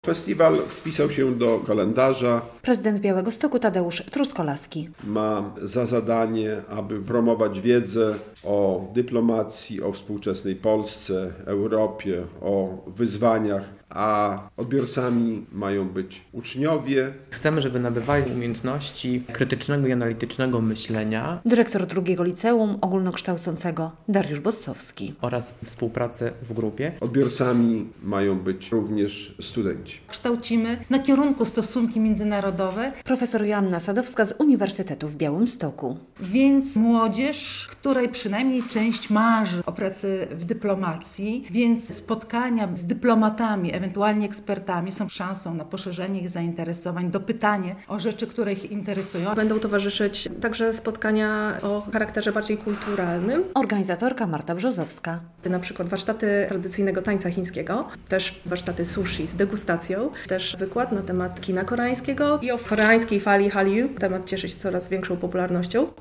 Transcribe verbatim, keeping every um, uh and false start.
Festiwal wpisał się do kalendarza. Prezydent Białegostoku Tadeusz Truskolaski Ma za zadanie, aby promować wiedzę o dyplomacji, o współczesnej Polsce, Europie, o wyzwaniach, a odbiorcami mają być uczniowie. Chcemy, żeby nabywali umiejętności krytycznego i analitycznego myślenia. Dyrektor drugiego liceum ogólnokształcącego Dariusz Bossowski Oraz współpracy w grupie. Odbiorcami mają być również studenci. Kształcimy na kierunku stosunki międzynarodowe. Profesor Joanna Sadowska z Uniwersytetu w Białymstoku. Więc młodzież, której przynajmniej część marzy o pracy w dyplomacji, więc spotkania z dyplomatami, ewentualnie ekspertami są szansą na poszerzenie ich zainteresowań, dopytanie o rzeczy, które ich interesują. Będą towarzyszyć także spotkania o charakterze bardziej kulturalnym. Organizatorka Marta Brzozowska. Na przykład warsztaty tradycyjnego tańca chińskiego, też warsztaty sushi z degustacją, też wykład na temat kina koreańskiego i o koreańskiej fali Hallyu. Temat cieszy się coraz większą popularnością.